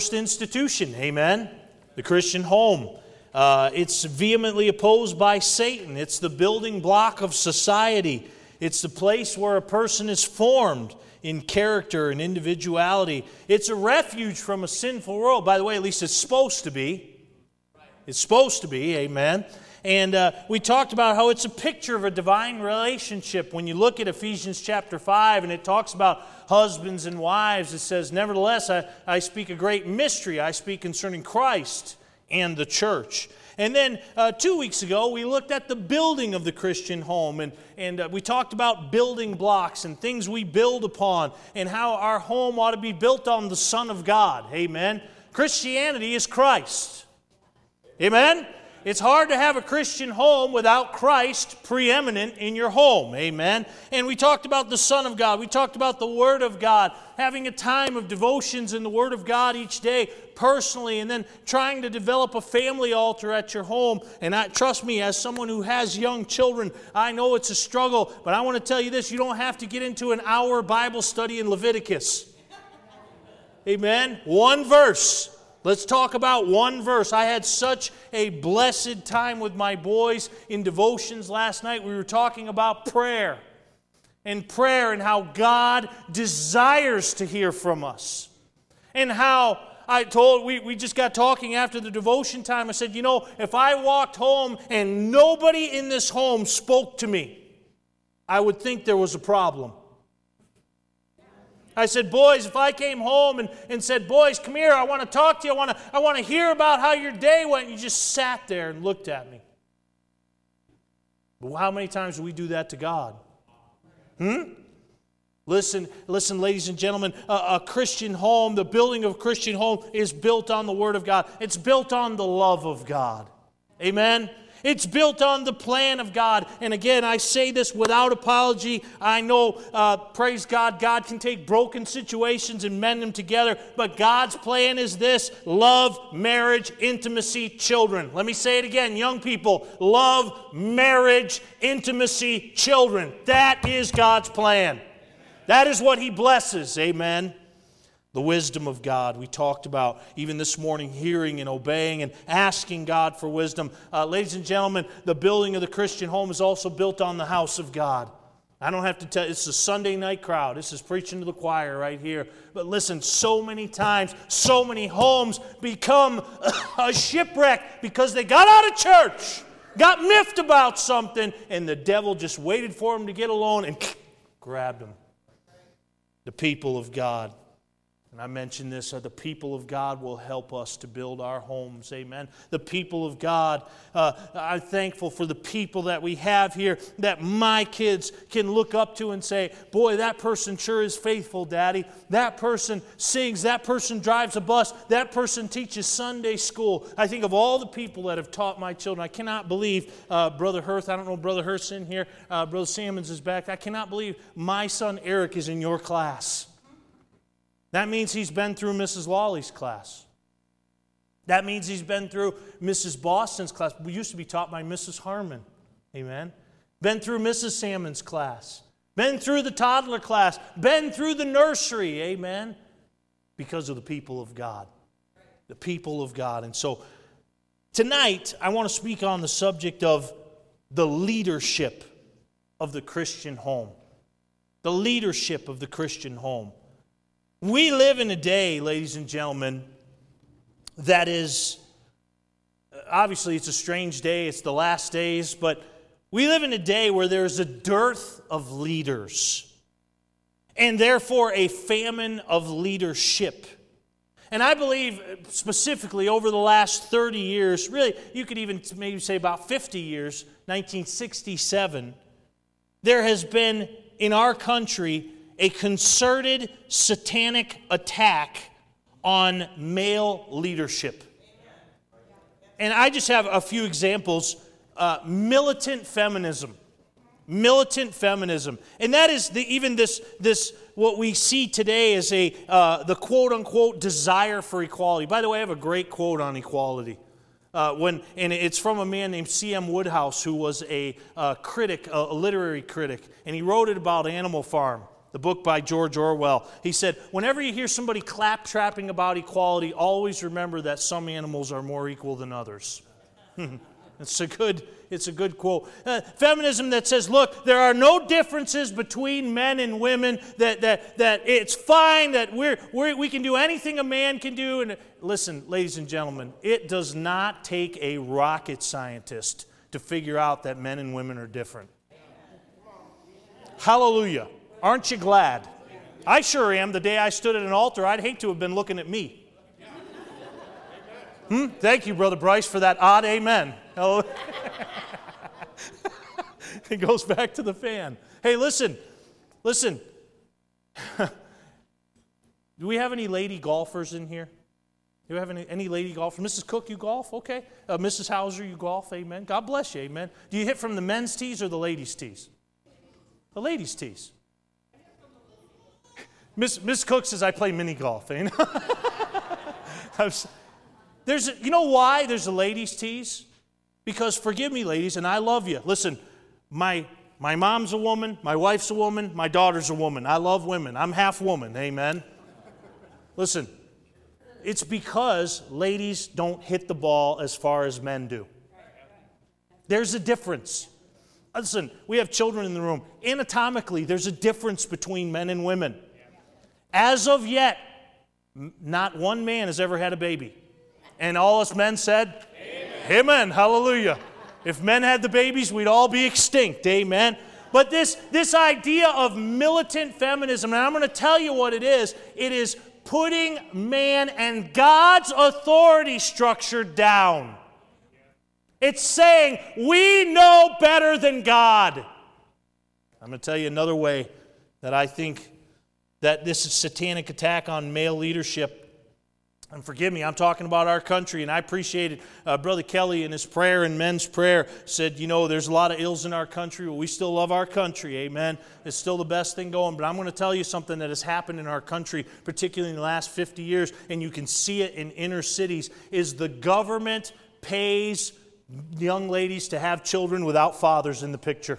institution, amen? The Christian home. It's vehemently opposed by Satan. It's the building block of society. It's the place where a person is formed in character and individuality. It's a refuge from a sinful world. By the way, at least it's supposed to be. It's supposed to be, amen? And we talked about how it's a picture of a divine relationship. When you look at Ephesians chapter 5 and it talks about husbands and wives, it says, "Nevertheless, I speak a great mystery. I speak concerning Christ and the church." And then 2 weeks ago, we looked at the building of the Christian home. And we talked about building blocks and things we build upon and how our home ought to be built on the Son of God. Amen. Christianity is Christ. Amen. It's hard to have a Christian home without Christ preeminent in your home. Amen. And we talked about the Son of God. We talked about the Word of God, having a time of devotions in the Word of God each day personally, and then trying to develop a family altar at your home. And trust me, as someone who has young children, I know it's a struggle, but I want to tell you this, you don't have to get into an hour Bible study in Leviticus. Amen. One verse. Let's talk about one verse. I had such a blessed time with my boys in devotions last night. We were talking about prayer and how God desires to hear from us. And how we just got talking after the devotion time. I said, if I walked home and nobody in this home spoke to me, I would think there was a problem. I said, boys, if I came home and said, boys, come here, I want to talk to you, I want to hear about how your day went, and you just sat there and looked at me. But how many times do we do that to God? Listen, ladies and gentlemen, a Christian home, the building of a Christian home is built on the Word of God. It's built on the love of God. Amen? It's built on the plan of God. And again, I say this without apology. I know, praise God, God can take broken situations and mend them together. But God's plan is this: love, marriage, intimacy, children. Let me say it again, young people. Love, marriage, intimacy, children. That is God's plan. That is what He blesses. Amen. The wisdom of God. We talked about even this morning hearing and obeying and asking God for wisdom. Ladies and gentlemen, the building of the Christian home is also built on the house of God. I don't have to tell you, it's a Sunday night crowd. This is preaching to the choir right here. But listen, so many times, so many homes become a shipwreck because they got out of church, got miffed about something, and the devil just waited for them to get alone and grabbed them. The people of God. And I mentioned this, the people of God will help us to build our homes. Amen. The people of God, I'm thankful for the people that we have here that my kids can look up to and say, boy, that person sure is faithful, Daddy. That person sings, that person drives a bus, that person teaches Sunday school. I think of all the people that have taught my children. I cannot believe, Brother Hurth, I don't know if Brother Hurth's in here, Brother Sammons is back. I cannot believe my son Eric is in your class. That means he's been through Mrs. Lawley's class. That means he's been through Mrs. Boston's class. We used to be taught by Mrs. Harmon. Amen. Been through Mrs. Salmon's class. Been through the toddler class. Been through the nursery. Amen. Because of the people of God. The people of God. And so tonight I want to speak on the subject of the leadership of the Christian home. The leadership of the Christian home. We live in a day, ladies and gentlemen, that is, obviously it's a strange day, it's the last days, but we live in a day where there's a dearth of leaders, and therefore a famine of leadership. And I believe specifically over the last 30 years, really, you could even maybe say about 50 years, 1967, there has been in our country a concerted satanic attack on male leadership. And I just have a few examples. Militant feminism. Militant feminism. And that is even this what we see today as the quote-unquote desire for equality. By the way, I have a great quote on equality. And it's from a man named C.M. Woodhouse, who was a critic, a literary critic. And he wrote it about Animal Farm. the book by George Orwell. He said, whenever you hear somebody claptrapping about equality, always remember that some animals are more equal than others. It's a good quote. Feminism that says, look, there are no differences between men and women, that it's fine, that we can do anything a man can do. And listen, ladies and gentlemen, it does not take a rocket scientist to figure out that men and women are different. Hallelujah. Aren't you glad? I sure am. The day I stood at an altar, I'd hate to have been looking at me. Thank you, Brother Bryce, for that odd amen. It goes back to the fan. Hey, listen. Do we have any lady golfers in here? Do we have any lady golfers? Mrs. Cook, you golf? Okay. Mrs. Hauser, you golf? Amen. God bless you. Amen. Do you hit from the men's tees or the ladies' tees? The ladies' tees. Miss Cook says, I play mini golf. You know why there's a ladies' tees? Because, forgive me, ladies, and I love you. Listen, my mom's a woman, my wife's a woman, my daughter's a woman. I love women. I'm half woman. Amen. Listen, it's because ladies don't hit the ball as far as men do. There's a difference. Listen, we have children in the room. Anatomically, there's a difference between men and women. As of yet, not one man has ever had a baby. And all us men said, Amen. Amen. Hallelujah. If men had the babies, we'd all be extinct. Amen. But this idea of militant feminism, and I'm going to tell you what it is putting man and God's authority structure down. It's saying, we know better than God. I'm going to tell you another way that I think that this is satanic attack on male leadership. And forgive me, I'm talking about our country, and I appreciated Brother Kelly in his prayer and men's prayer said, there's a lot of ills in our country, but we still love our country, amen. It's still the best thing going, but I'm going to tell you something that has happened in our country, particularly in the last 50 years, and you can see it in inner cities, is the government pays young ladies to have children without fathers in the picture.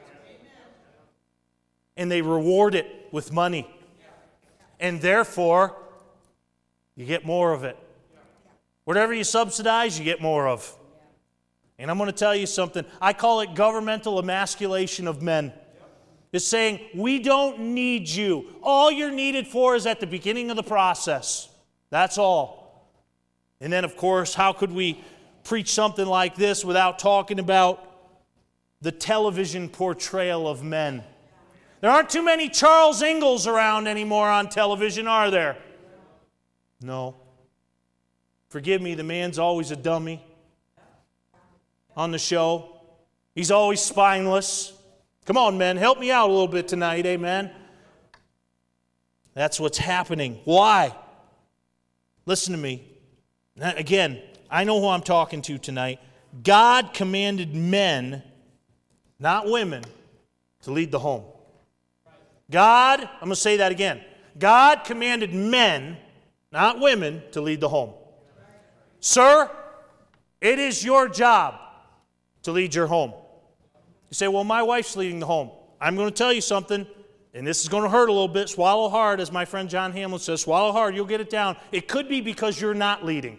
And they reward it with money. And therefore, you get more of it. Whatever you subsidize, you get more of. And I'm going to tell you something. I call it governmental emasculation of men. It's saying, we don't need you. All you're needed for is at the beginning of the process. That's all. And then, of course, how could we preach something like this without talking about the television portrayal of men? There aren't too many Charles Ingalls around anymore on television, are there? No. Forgive me, the man's always a dummy on the show. He's always spineless. Come on, men, help me out a little bit tonight, amen? That's what's happening. Why? Listen to me. Again, I know who I'm talking to tonight. God commanded men, not women, to lead the home. I'm going to say that again. God commanded men, not women, to lead the home. Sir, it is your job to lead your home. You say, well, my wife's leading the home. I'm going to tell you something, and this is going to hurt a little bit. Swallow hard, as my friend John Hamlin says. Swallow hard, you'll get it down. It could be because you're not leading,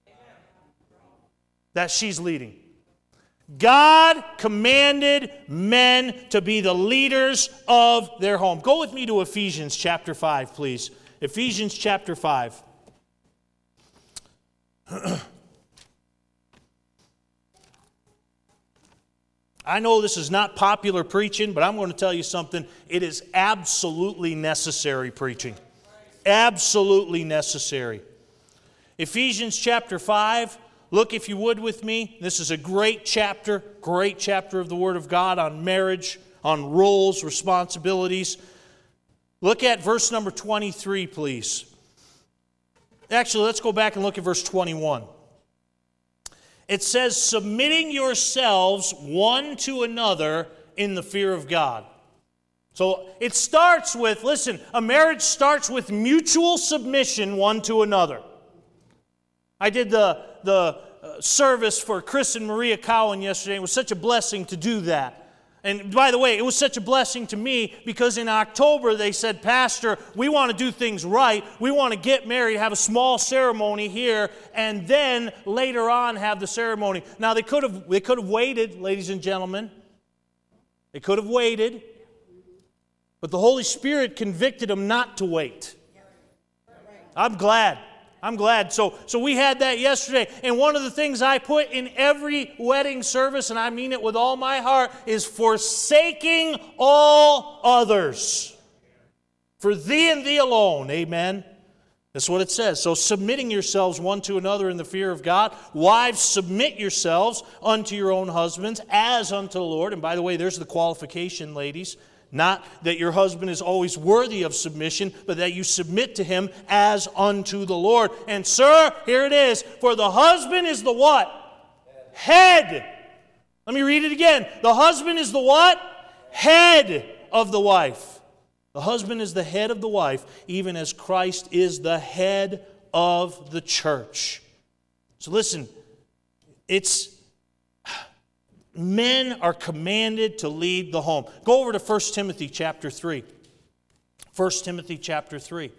that she's leading. God commanded men to be the leaders of their home. Go with me to Ephesians chapter 5, please. Ephesians chapter 5. I know this is not popular preaching, but I'm going to tell you something. It is absolutely necessary preaching. Absolutely necessary. Ephesians chapter 5. Look, if you would, with me. This is a great chapter of the Word of God on marriage, on roles, responsibilities. Look at verse number 23, please. Actually, let's go back and look at verse 21. It says, submitting yourselves one to another in the fear of God. So it starts with, listen, a marriage starts with mutual submission one to another. I did the service for Chris and Maria Cowan yesterday. It was such a blessing to do that. And by the way, it was such a blessing to me because in October they said, Pastor, we want to do things right. We want to get married, have a small ceremony here, and then later on have the ceremony. Now they could have waited, ladies and gentlemen. They could have waited. But the Holy Spirit convicted them not to wait. I'm glad. So we had that yesterday. And one of the things I put in every wedding service, and I mean it with all my heart, is forsaking all others. For thee and thee alone. Amen. That's what it says. So submitting yourselves one to another in the fear of God. Wives, submit yourselves unto your own husbands as unto the Lord. And by the way, there's the qualification, ladies. Not that your husband is always worthy of submission, but that you submit to him as unto the Lord. And sir, here it is. For the husband is the what? Head. Let me read it again. The husband is the what? Head of the wife. The husband is the head of the wife, even as Christ is the head of the church. So listen, men are commanded to lead the home. Go over to 1 Timothy chapter 3. 1 Timothy chapter 3.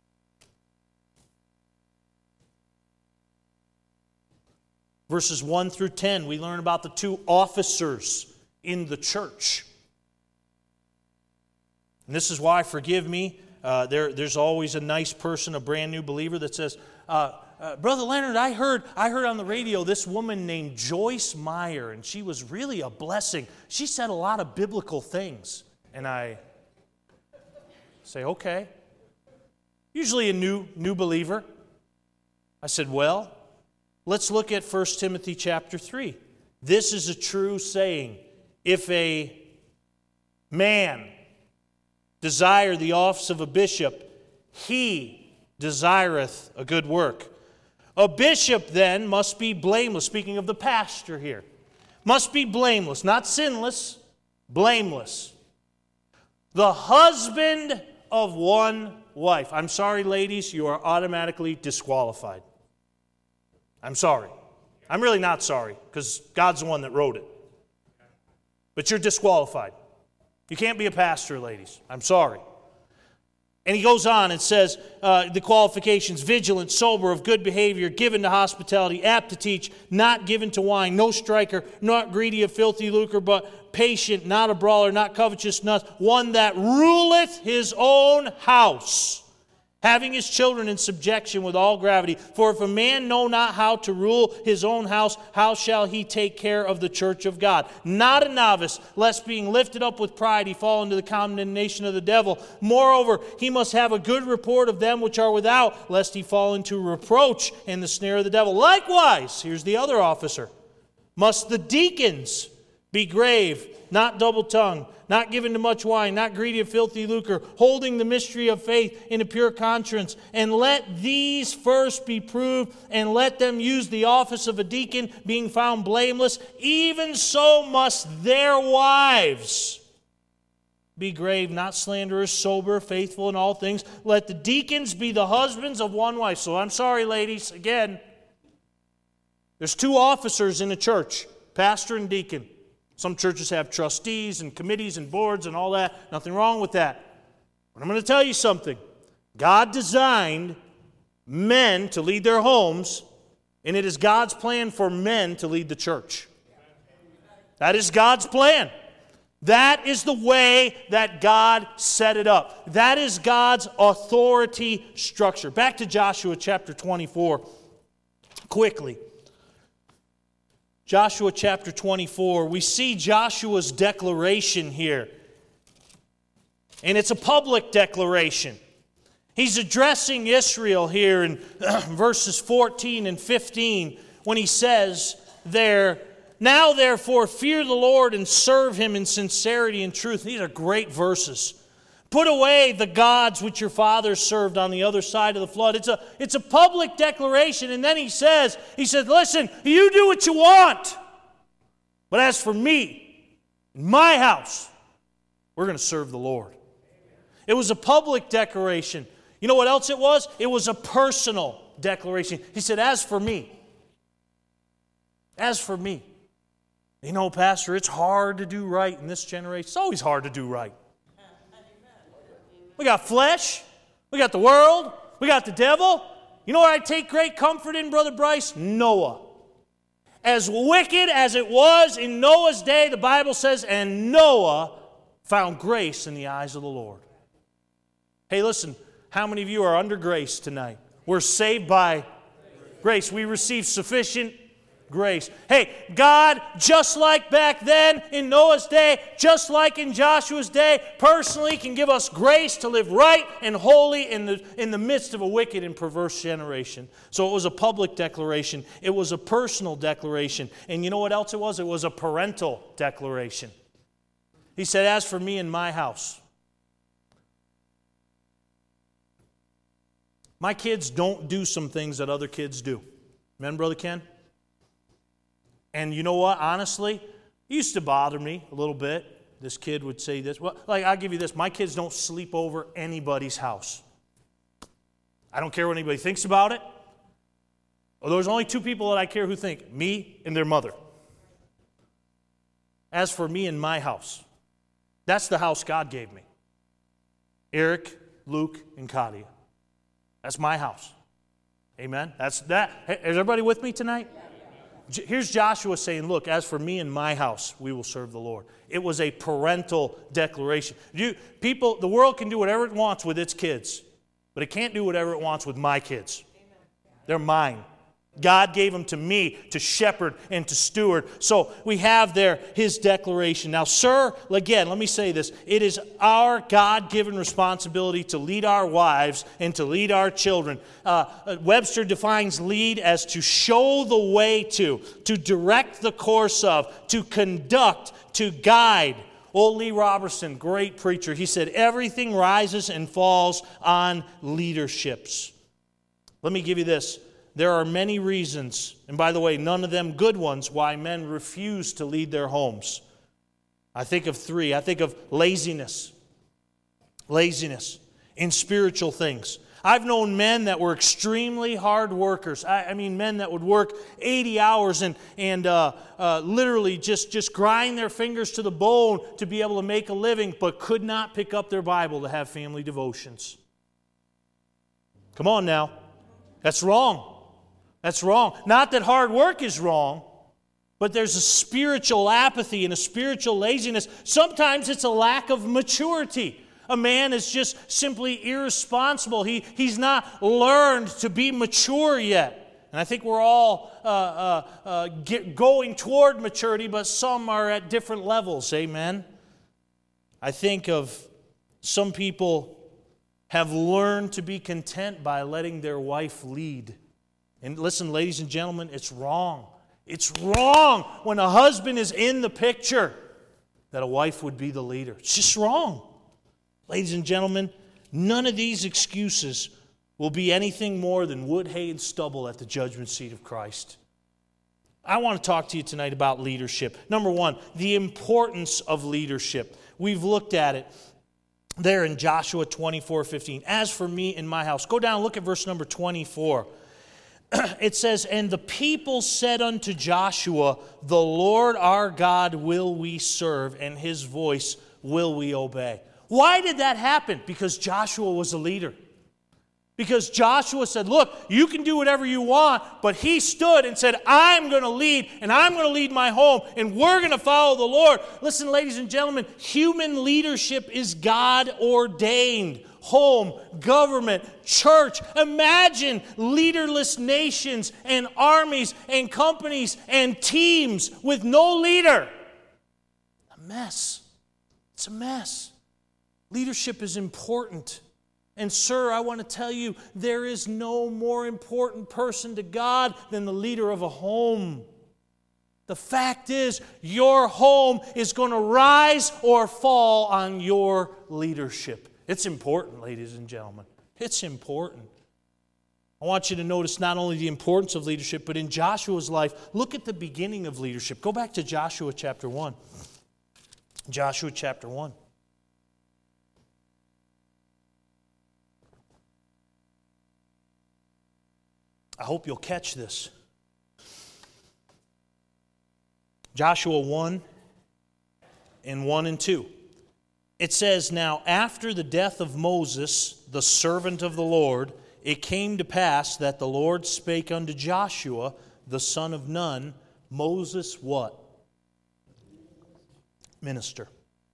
Verses 1 through 10, we learn about the two officers in the church. And this is why, forgive me, there's always a nice person, a brand new believer that says, Brother Leonard, I heard on the radio this woman named Joyce Meyer, and she was really a blessing. She said a lot of biblical things. And I say, okay. Usually a new believer. I said, well, let's look at 1 Timothy chapter 3. This is a true saying. If a man desire the office of a bishop, he desireth a good work. A bishop then must be blameless. Speaking of the pastor here. Must be blameless, not sinless, blameless. The husband of one wife. I'm sorry, ladies, you are automatically disqualified. I'm sorry. I'm really not sorry, because God's the one that wrote it. But you're disqualified. You can't be a pastor, ladies. I'm sorry. And he goes on and says the qualifications: vigilant, sober, of good behavior, given to hospitality, apt to teach, not given to wine, no striker, not greedy of filthy lucre, but patient, not a brawler, not covetous, not one that ruleth his own house, having his children in subjection with all gravity. For if a man know not how to rule his own house, how shall he take care of the church of God? Not a novice, lest being lifted up with pride he fall into the condemnation of the devil. Moreover, he must have a good report of them which are without, lest he fall into reproach and the snare of the devil. Likewise, here's the other officer, must the deacons be grave, not double-tongued, not given to much wine, not greedy of filthy lucre, holding the mystery of faith in a pure conscience. And let these first be proved, and let them use the office of a deacon, being found blameless. Even so must their wives be grave, not slanderers, sober, faithful in all things. Let the deacons be the husbands of one wife. So I'm sorry, ladies, again, there's two officers in a church, pastor and deacon. Some churches have trustees and committees and boards and all that. Nothing wrong with that. But I'm going to tell you something. God designed men to lead their homes, and it is God's plan for men to lead the church. That is God's plan. That is the way that God set it up. That is God's authority structure. Back to Joshua chapter 24, quickly. Joshua chapter 24, we see Joshua's declaration here. And it's a public declaration. He's addressing Israel here in verses 14 and 15 when he says there, "Now therefore fear the Lord and serve Him in sincerity and truth." These are great verses. "Put away the gods which your fathers served on the other side of the flood." It's a public declaration. And then he says, listen, you do what you want. But as for me, in my house, we're going to serve the Lord. It was a public declaration. You know what else it was? It was a personal declaration. He said, as for me. You know, Pastor, it's hard to do right in this generation. It's always hard to do right. We got flesh. We got the world. We got the devil. You know what I take great comfort in, Brother Bryce? Noah. As wicked as it was in Noah's day, the Bible says, and Noah found grace in the eyes of the Lord. Hey, listen, how many of you are under grace tonight? We're saved by grace. We receive sufficient grace. Hey, God, just like back then in Noah's day, just like in Joshua's day, personally can give us grace to live right and holy in the midst of a wicked and perverse generation. So it was a public declaration. It was a personal declaration. And you know what else it was? It was a parental declaration. He said, as for me and my house, my kids don't do some things that other kids do. Amen, Brother Ken? And you know what? Honestly, it used to bother me a little bit. This kid would say this. Well, like, I'll give you this. My kids don't sleep over anybody's house. I don't care what anybody thinks about it. Well, there's only two people that I care who think, me and their mother. As for me and my house, that's the house God gave me. Eric, Luke, and Kadia. That's my house. Amen? That's that. Hey, is everybody with me tonight? Here's Joshua saying, look, as for me and my house, we will serve the Lord. It was a parental declaration. The world can do whatever it wants with its kids, but it can't do whatever it wants with my kids. They're mine. God gave them to me to shepherd and to steward. So we have there his declaration. Now, sir, again, let me say this. It is our God-given responsibility to lead our wives and to lead our children. Webster defines lead as to show the way to direct the course of, to conduct, to guide. Old Lee Robertson, great preacher, he said, everything rises and falls on leaderships. Let me give you this. There are many reasons, and by the way, none of them good ones, why men refuse to lead their homes. I think of three. I think of laziness. Laziness in spiritual things. I've known men that were extremely hard workers. I mean, men that would work 80 hours and literally just grind their fingers to the bone to be able to make a living, but could not pick up their Bible to have family devotions. Come on now. That's wrong. That's wrong. Not that hard work is wrong, but there's a spiritual apathy and a spiritual laziness. Sometimes it's a lack of maturity. A man is just simply irresponsible. He's not learned to be mature yet. And I think we're all going toward maturity, but some are at different levels. Amen? I think of some people have learned to be content by letting their wife lead. And listen, ladies and gentlemen, it's wrong. It's wrong when a husband is in the picture that a wife would be the leader. It's just wrong. Ladies and gentlemen, none of these excuses will be anything more than wood, hay, and stubble at the judgment seat of Christ. I want to talk to you tonight about leadership. Number one, the importance of leadership. We've looked at it there in Joshua 24:15. As for me and my house. Go down and look at verse number 24. It says, and the people said unto Joshua, the Lord our God will we serve, and his voice will we obey. Why did that happen? Because Joshua was a leader. Because Joshua said, look, you can do whatever you want, but he stood and said, I'm going to lead, and I'm going to lead my home, and we're going to follow the Lord. Listen, ladies and gentlemen, human leadership is God-ordained. Home, government, church. Imagine leaderless nations and armies and companies and teams with no leader. A mess. It's a mess. Leadership is important. And sir, I want to tell you, there is no more important person to God than the leader of a home. The fact is, your home is going to rise or fall on your leadership. It's important, ladies and gentlemen. It's important. I want you to notice not only the importance of leadership, but in Joshua's life, look at the beginning of leadership. Go back to Joshua chapter 1. Joshua chapter 1. I hope you'll catch this. Joshua 1 and 1 and 2. It says, "Now after the death of Moses, the servant of the Lord, it came to pass that the Lord spake unto Joshua, the son of Nun." Moses what? Minister.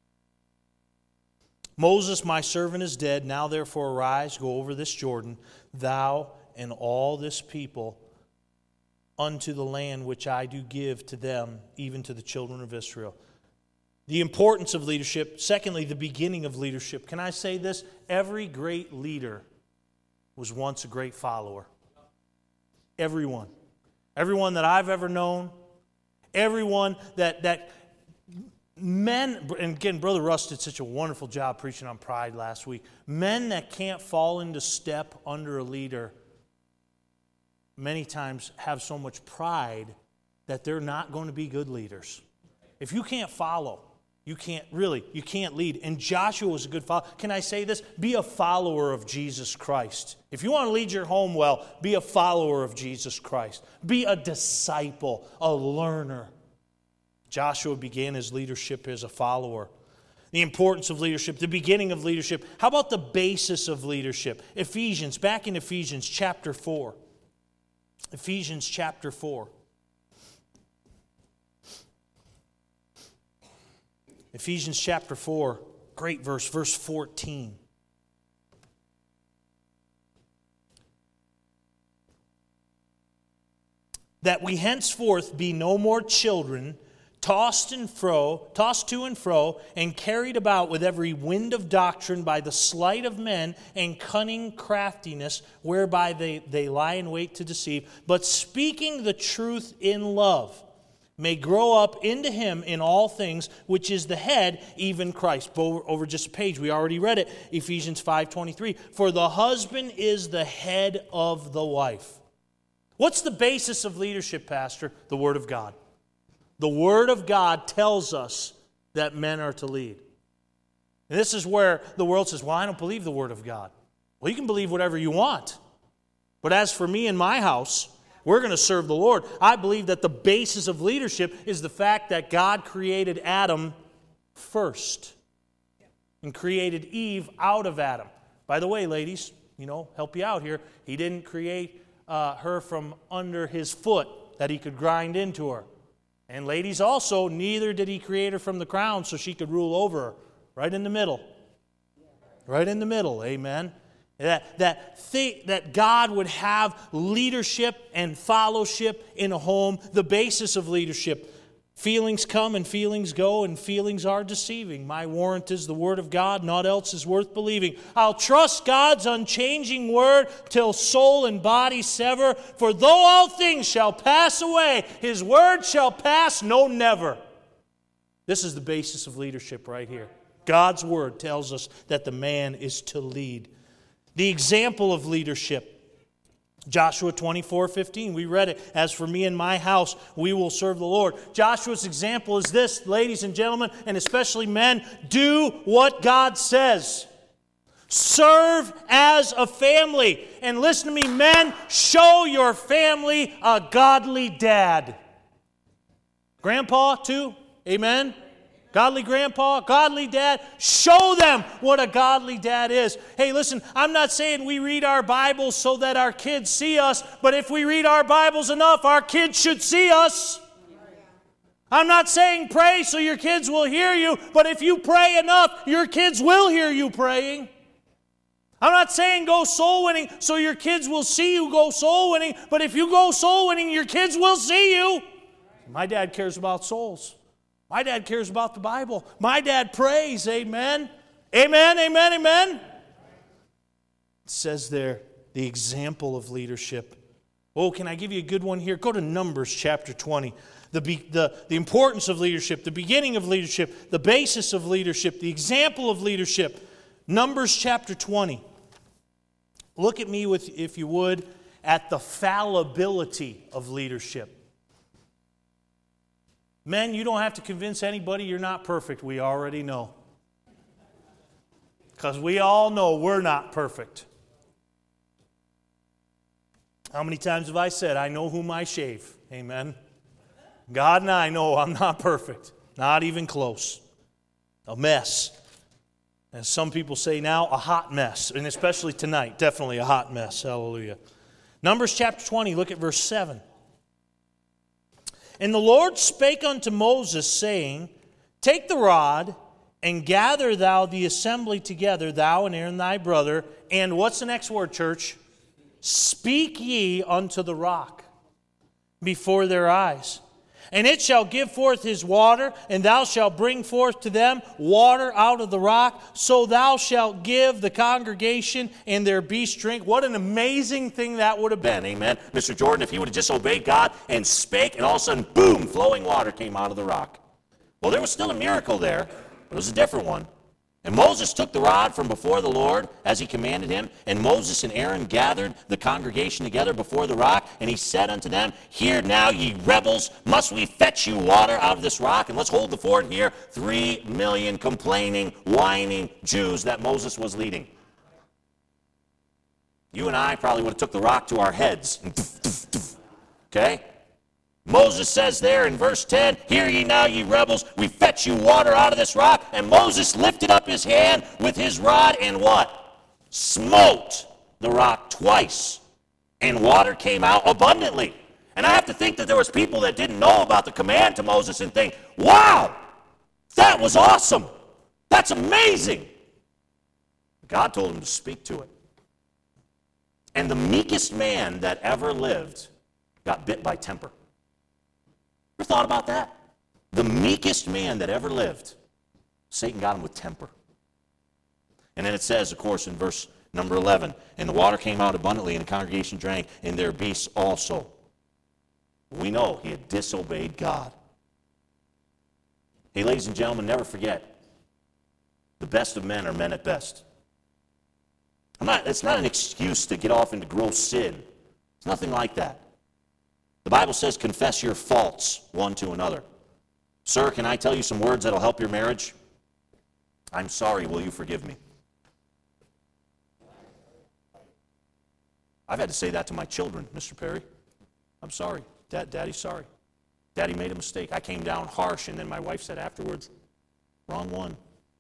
"Moses, my servant, is dead. Now therefore arise, go over this Jordan, thou and all this people, unto the land which I do give to them, even to the children of Israel." The importance of leadership. Secondly, the beginning of leadership. Can I say this? Every great leader was once a great follower. Everyone. Everyone that I've ever known. Everyone that men, and again, Brother Russ did such a wonderful job preaching on pride last week. Men that can't fall into step under a leader many times have so much pride that they're not going to be good leaders. If you can't follow, you can't lead. And Joshua was a good follower. Can I say this? Be a follower of Jesus Christ. If you want to lead your home well, be a follower of Jesus Christ. Be a disciple, a learner. Joshua began his leadership as a follower. The importance of leadership, the beginning of leadership. How about the basis of leadership? Ephesians, back in Ephesians chapter 4. Ephesians chapter 4. Ephesians chapter 4, great verse, verse 14. "That we henceforth be no more children, tossed to and fro, and carried about with every wind of doctrine by the sleight of men and cunning craftiness, whereby they lie in wait to deceive, but speaking the truth in love, may grow up into Him in all things, which is the head, even Christ." Over just a page, we already read it, Ephesians 5:23. "For the husband is the head of the wife." What's the basis of leadership, Pastor? The Word of God. The Word of God tells us that men are to lead. And this is where the world says, "Well, I don't believe the Word of God." Well, you can believe whatever you want. But as for me and my house, we're going to serve the Lord. I believe that the basis of leadership is the fact that God created Adam first and created Eve out of Adam. By the way, ladies, help you out here. He didn't create her from under His foot that He could grind into her. And ladies also, neither did He create her from the crown so she could rule over her. Right in the middle. Right in the middle, amen. That God would have leadership and fellowship in a home, the basis of leadership. Feelings come and feelings go, and feelings are deceiving. My warrant is the Word of God, naught else is worth believing. I'll trust God's unchanging Word till soul and body sever. For though all things shall pass away, His Word shall pass, no never. This is the basis of leadership right here. God's Word tells us that the man is to lead. The example of leadership. Joshua 24:15, we read it. "As for me and my house, we will serve the Lord." Joshua's example is this, ladies and gentlemen, and especially men, do what God says. Serve as a family. And listen to me, men, show your family a godly dad. Grandpa, too, amen? Godly grandpa, godly dad, show them what a godly dad is. Hey, listen, I'm not saying we read our Bibles so that our kids see us, but if we read our Bibles enough, our kids should see us. I'm not saying pray so your kids will hear you, but if you pray enough, your kids will hear you praying. I'm not saying go soul winning so your kids will see you go soul winning, but if you go soul winning, your kids will see you. My dad cares about souls. My dad cares about the Bible. My dad prays, amen. Amen, amen, amen. It says there, the example of leadership. Oh, can I give you a good one here? Go to Numbers chapter 20. The importance of leadership, the beginning of leadership, the basis of leadership, the example of leadership. Numbers chapter 20. Look at me, if you would, at the fallibility of leadership. Men, you don't have to convince anybody you're not perfect. We already know. Because we all know we're not perfect. How many times have I said, I know whom I shave? Amen. God and I know I'm not perfect. Not even close. A mess. As some people say now, a hot mess. And especially tonight, definitely a hot mess. Hallelujah. Numbers chapter 20, look at verse 7. And the Lord spake unto Moses, saying, Take the rod, and gather thou the assembly together, thou and Aaron thy brother, and what's the next word, church? Speak ye unto the rock before their eyes. And it shall give forth his water, and thou shalt bring forth to them water out of the rock, so thou shalt give the congregation and their beasts drink. What an amazing thing that would have been, amen. Mr. Jordan, if he would have just obeyed God and spake, and all of a sudden, boom, flowing water came out of the rock. Well, there was still a miracle there, but it was a different one. And Moses took the rod from before the Lord as he commanded him, and Moses and Aaron gathered the congregation together before the rock, and he said unto them, Hear now, ye rebels, must we fetch you water out of this rock? And let's hold the fort here. 3 million complaining, whining Jews that Moses was leading. You and I probably would have took the rock to our heads. Okay? Moses says there in verse 10, Hear ye now, ye rebels, we fetch you water out of this rock. And Moses lifted up his hand with his rod and what? Smote the rock twice. And water came out abundantly. And I have to think that there was people that didn't know about the command to Moses and think, wow, that was awesome. That's amazing. God told him to speak to it. And the meekest man that ever lived got bit by temper. Ever thought about that? The meekest man that ever lived, Satan got him with temper. And then it says, of course, in verse number 11, And the water came out abundantly, and the congregation drank, and their beasts also. We know he had disobeyed God. Hey, ladies and gentlemen, never forget, the best of men are men at best. It's not an excuse to get off into gross sin. It's nothing like that. The Bible says, confess your faults one to another. Sir, can I tell you some words that'll help your marriage? I'm sorry, will you forgive me? I've had to say that to my children, Mr. Perry. I'm sorry. Daddy's sorry. Daddy made a mistake. I came down harsh, and then my wife said afterwards, wrong one.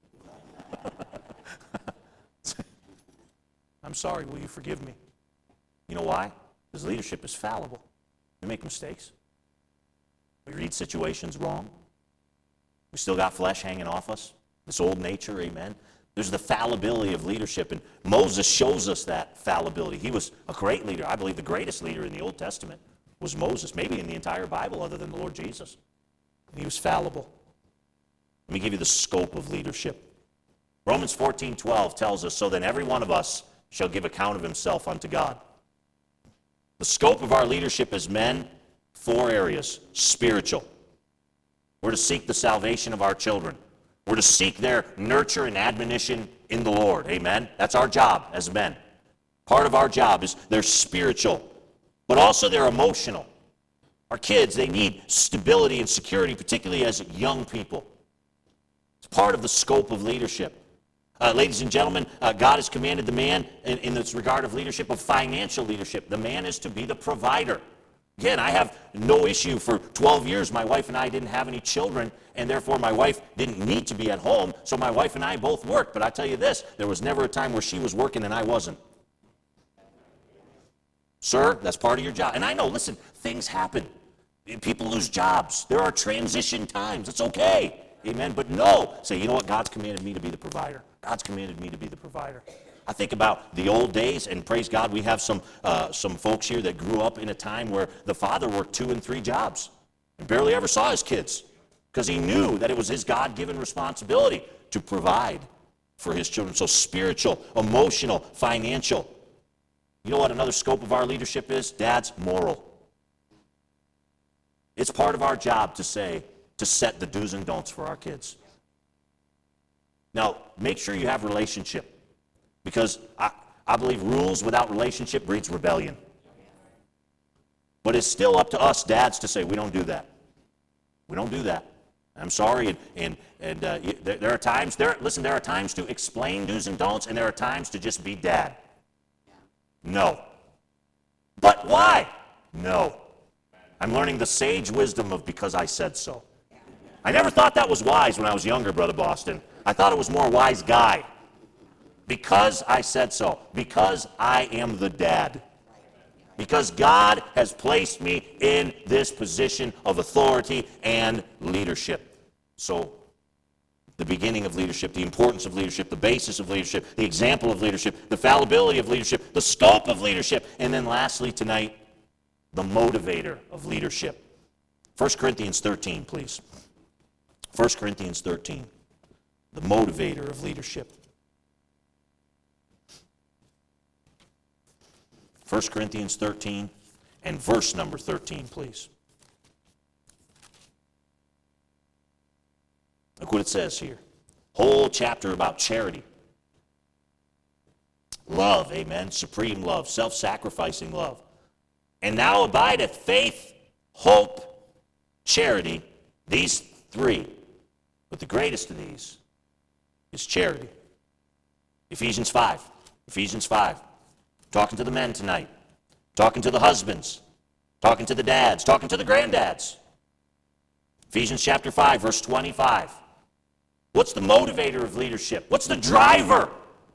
I'm sorry, will you forgive me? You know why? Because leadership is fallible. We make mistakes. We read situations wrong. We still got flesh hanging off us. This old nature, amen. There's the fallibility of leadership, and Moses shows us that fallibility. He was a great leader. I believe the greatest leader in the Old Testament was Moses, maybe in the entire Bible other than the Lord Jesus. And he was fallible. Let me give you the scope of leadership. Romans 14:12 tells us, So then every one of us shall give account of himself unto God. The scope of our leadership as men, 4 areas. Spiritual. We're to seek the salvation of our children. We're to seek their nurture and admonition in the Lord. Amen? That's our job as men. Part of our job is they're spiritual, but also they're emotional. Our kids, they need stability and security, particularly as young people. It's part of the scope of leadership. Ladies and gentlemen, God has commanded the man in this regard of leadership, of financial leadership. The man is to be the provider. Again, I have no issue. For 12 years, my wife and I didn't have any children, and therefore my wife didn't need to be at home, so my wife and I both worked. But I tell you this, there was never a time where she was working and I wasn't. Sir, that's part of your job. And I know, listen, things happen. People lose jobs. There are transition times. It's okay. Amen. But no, say, you know what? God's commanded me to be the provider. God's commanded me to be the provider. I think about the old days, and praise God, we have some folks here that grew up in a time where the father worked 2 and 3 jobs and barely ever saw his kids because he knew that it was his God-given responsibility to provide for his children. So spiritual, emotional, financial. You know what another scope of our leadership is? Dads, moral. It's part of our job to set the do's and don'ts for our kids. Now, make sure you have relationship. Because I believe rules without relationship breeds rebellion. But it's still up to us dads to say, we don't do that. We don't do that. I'm sorry, and there are times, there are times to explain do's and don'ts, and there are times to just be dad. No. But why? No. I'm learning the sage wisdom of because I said so. I never thought that was wise when I was younger, Brother Boston. I thought it was more wise guy. Because I said so. Because I am the dad. Because God has placed me in this position of authority and leadership. So, the beginning of leadership, the importance of leadership, the basis of leadership, the example of leadership, the fallibility of leadership, the scope of leadership, and then lastly tonight, the motivator of leadership. 1 Corinthians 13, please. 1 Corinthians 13, the motivator of leadership. 1 Corinthians 13 and verse number 13, please. Look what it says here. Whole chapter about charity. Love, amen. Supreme love, self-sacrificing love. And now abideth faith, hope, charity, these three. But the greatest of these is charity. Ephesians 5. Ephesians 5. Talking to the men tonight. Talking to the husbands. Talking to the dads. Talking to the granddads. Ephesians chapter 5, verse 25. What's the motivator of leadership? What's the driver?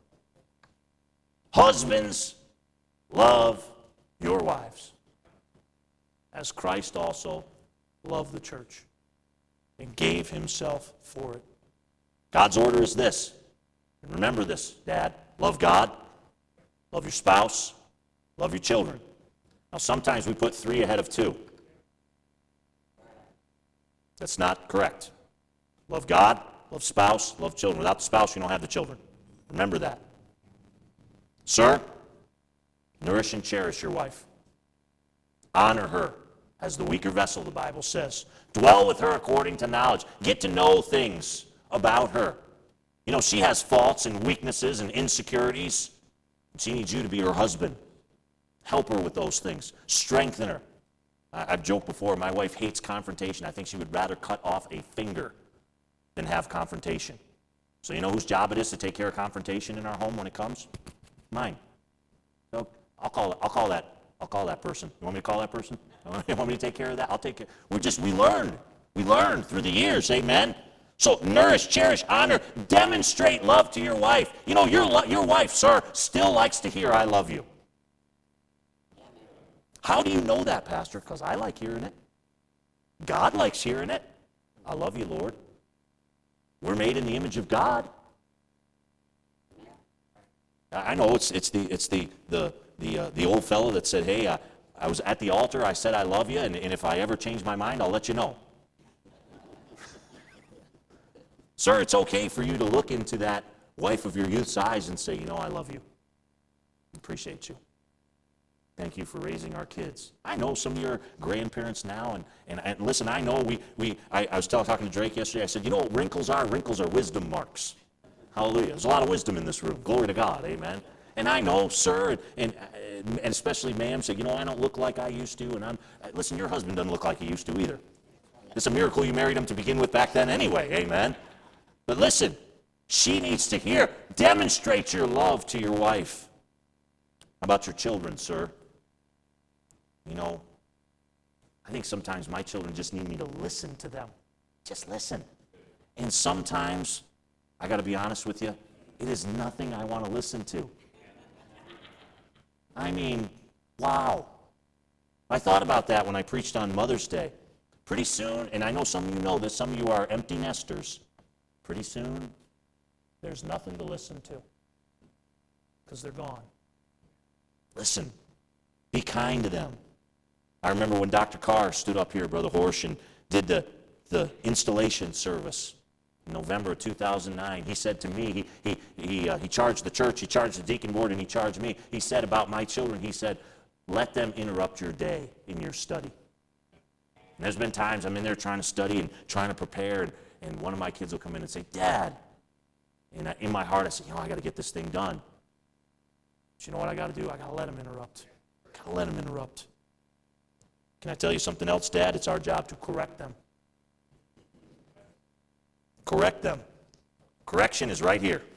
Husbands, love your wives, as Christ also loved the church and gave himself for it. God's order is this. And remember this, Dad. Love God. Love your spouse. Love your children. Now, sometimes we put 3 ahead of 2. That's not correct. Love God, love spouse, love children. Without the spouse, you don't have the children. Remember that. Sir, nourish and cherish your wife. Honor her as the weaker vessel, the Bible says. Dwell with her according to knowledge. Get to know things about her. You know, she has faults and weaknesses and insecurities. She needs you to be her husband. Help her with those things. Strengthen her. I've joked before, my wife hates confrontation. I think she would rather cut off a finger than have confrontation. So you know whose job it is to take care of confrontation in our home when it comes? Mine. So I'll call that person. You want me to call that person? You want me to take care of that? I'll take care. We learn through the years, amen? So nourish, cherish, honor, demonstrate love to your wife. You know, your wife, sir, still likes to hear I love you. How do you know that, Pastor? Because I like hearing it. God likes hearing it. I love you, Lord. We're made in the image of God. I know it's the old fellow that said, hey, I was at the altar, I said I love you, and if I ever change my mind, I'll let you know. Sir, it's okay for you to look into that wife of your youth's eyes and say, you know, I love you. I appreciate you. Thank you for raising our kids. I know some of your grandparents now, and listen, I know I was talking to Drake yesterday. I said, you know what wrinkles are? Wrinkles are wisdom marks. Hallelujah. There's a lot of wisdom in this room. Glory to God. Amen. And I know, sir, and especially ma'am, say, you know, I don't look like I used to, and listen, your husband doesn't look like he used to either. It's a miracle you married him to begin with back then anyway. Amen. But listen, she needs to hear. Demonstrate your love to your wife. How about your children, sir? You know, I think sometimes my children just need me to listen to them. Just listen. And sometimes, I got to be honest with you, it is nothing I want to listen to. I mean, wow. I thought about that when I preached on Mother's Day. Pretty soon, and I know some of you know this, some of you are empty nesters. Pretty soon, there's nothing to listen to because they're gone. Listen. Be kind to them. I remember when Dr. Carr stood up here, Brother Horsch, and did the installation service in November of 2009. He said to me, he charged the church, he charged the deacon board, and he charged me. He said about my children, he said, let them interrupt your day in your study. And there's been times I'm in there trying to study and trying to prepare, and one of my kids will come in and say, Dad. And in my heart, I say, you know, I got to get this thing done. But you know what I got to do? I got to let them interrupt. I got to let them interrupt. Can I tell you something else, Dad? It's our job to correct them. Correct them. Correction is right here.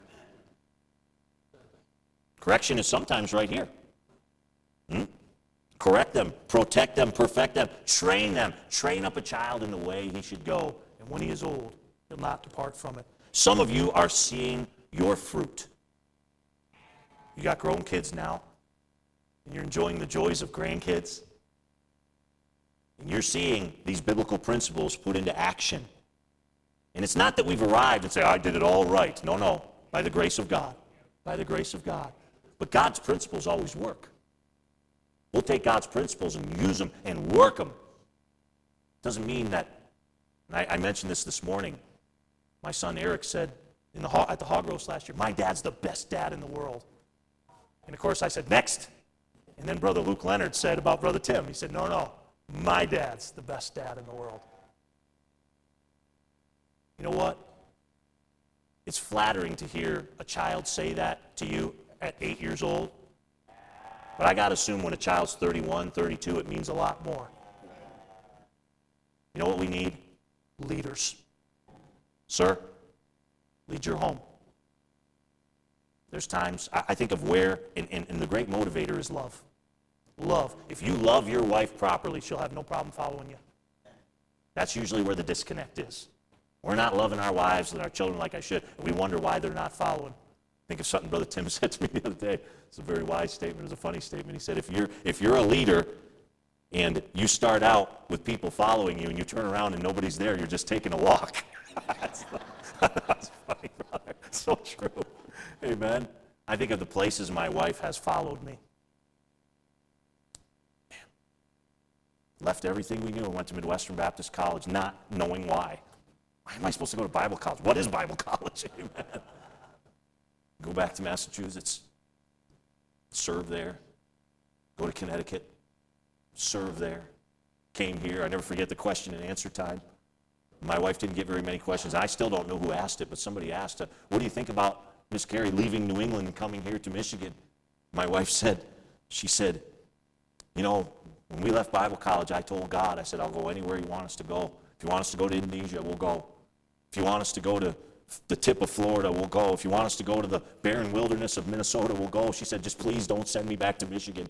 Correction is sometimes right here. Correct them, protect them, perfect them, train them. Train up a child in the way he should go, and when he is old, he'll not depart from it. Some of you are seeing your fruit. You got grown kids now, and you're enjoying the joys of grandkids. And you're seeing these biblical principles put into action. And it's not that we've arrived and say, I did it all right. No, no. By the grace of God. By the grace of God. But God's principles always work. We'll take God's principles and use them and work them. Doesn't mean that, and I mentioned this morning. My son Eric said at the hog roast last year, my dad's the best dad in the world. And of course I said, next. And then Brother Luke Leonard said about Brother Tim, he said, no, no, my dad's the best dad in the world. You know what? It's flattering to hear a child say that to you at 8 years old. But I got to assume when a child's 31, 32, it means a lot more. You know what we need? Leaders. Sir, lead your home. There's times, I think of where, and the great motivator is love. Love. If you love your wife properly, she'll have no problem following you. That's usually where the disconnect is. We're not loving our wives and our children like I should, and we wonder why they're not following. Think of something Brother Tim said to me the other day. It's a very wise statement. It was a funny statement. He said, if you're a leader and you start out with people following you and you turn around and nobody's there, you're just taking a walk. That's funny, brother. So true. Amen. I think of the places my wife has followed me. Man. Left everything we knew and went to Midwestern Baptist College not knowing why. Why am I supposed to go to Bible college? What is Bible college? Amen. Go back to Massachusetts. Serve there. Go to Connecticut. Serve there. Came here. I never forget the question and answer time. My wife didn't get very many questions. I still don't know who asked it, but somebody asked, what do you think about Miss Carey leaving New England and coming here to Michigan? My wife said, you know, when we left Bible college, I told God, I said, I'll go anywhere you want us to go. If you want us to go to Indonesia, we'll go. If you want us to go to the tip of Florida, we'll go. If you want us to go to the barren wilderness of Minnesota, we'll go. She said, just please don't send me back to Michigan.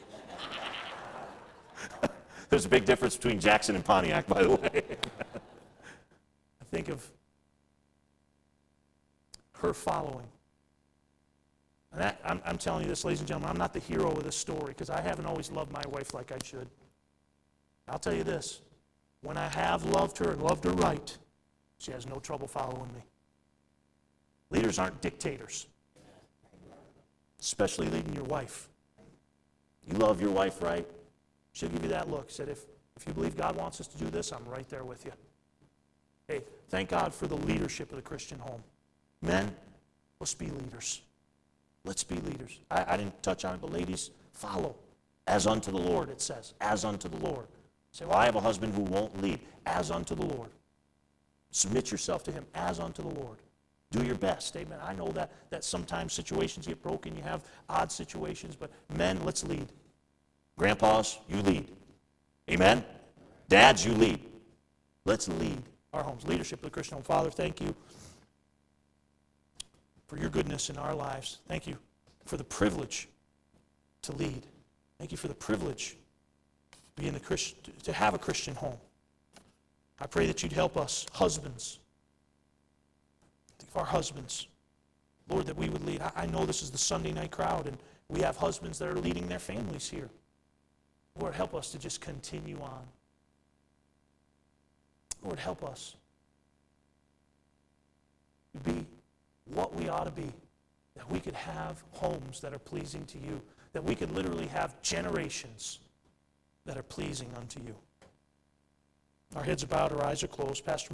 There's a big difference between Jackson and Pontiac, by the way. I think of her following. And I'm telling you this, ladies and gentlemen, I'm not the hero of this story because I haven't always loved my wife like I should. I'll tell you this, when I have loved her and loved her right, she has no trouble following me. Leaders aren't dictators, especially leading your wife. You love your wife right, she'll give you that look. She said, if you believe God wants us to do this, I'm right there with you. Hey, thank God for the leadership of the Christian home. Men, let's be leaders. Let's be leaders. I didn't touch on it, but ladies, follow. As unto the Lord, it says. As unto the Lord. Say, well, I have a husband who won't lead. As unto the Lord. Submit yourself to him as unto the Lord. Do your best. Amen. I know that sometimes situations get broken. You have odd situations, but men, let's lead. Grandpas, you lead. Amen. Dads, you lead. Let's lead our homes. Leadership of the Christian home. Father, thank you for your goodness in our lives. Thank you for the privilege to lead. Thank you for the privilege to have a Christian home. I pray that you'd help us, husbands. Think of our husbands. Lord, that we would lead. I know this is the Sunday night crowd, and we have husbands that are leading their families here. Lord, help us to just continue on. Lord, help us to be what we ought to be, that we could have homes that are pleasing to you, that we could literally have generations that are pleasing unto you. Our heads are bowed, our eyes are closed. Pastor